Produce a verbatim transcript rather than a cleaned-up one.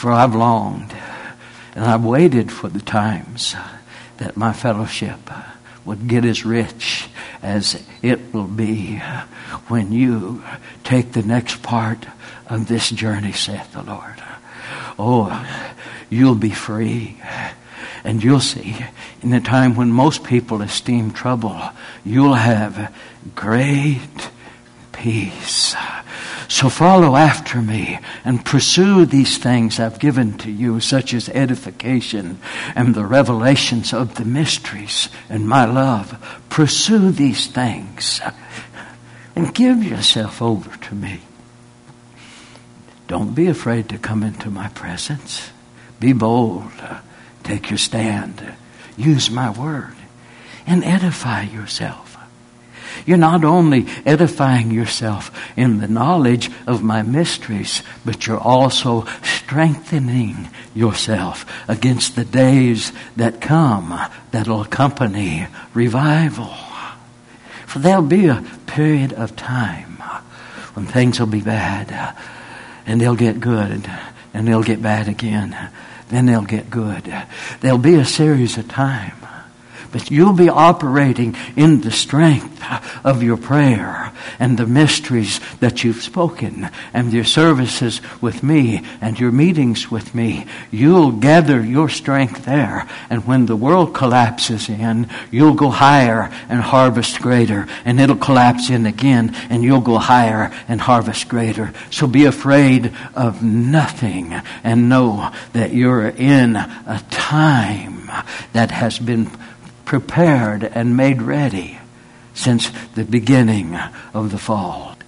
For I've longed and I've waited for the times that my fellowship would get as rich as it will be when you take the next part of this journey, saith the Lord. Oh, you'll be free. And you'll see, in the time when most people esteem trouble, you'll have great peace. So follow after me and pursue these things I've given to you, such as edification and the revelations of the mysteries and my love. Pursue these things and give yourself over to me. Don't be afraid to come into my presence. Be bold. Take your stand. Use my word and edify yourself. You're not only edifying yourself in the knowledge of my mysteries, but you're also strengthening yourself against the days that come that'll accompany revival. For there'll be a period of time when things will be bad, and they'll get good, and they'll get bad again. Then they'll get good. There'll be a series of time. But you'll be operating in the strength of your prayer and the mysteries that you've spoken and your services with me and your meetings with me. You'll gather your strength there. And when the world collapses in, you'll go higher and harvest greater. And it'll collapse in again and you'll go higher and harvest greater. So be afraid of nothing and know that you're in a time that has been prepared and made ready since the beginning of the fall.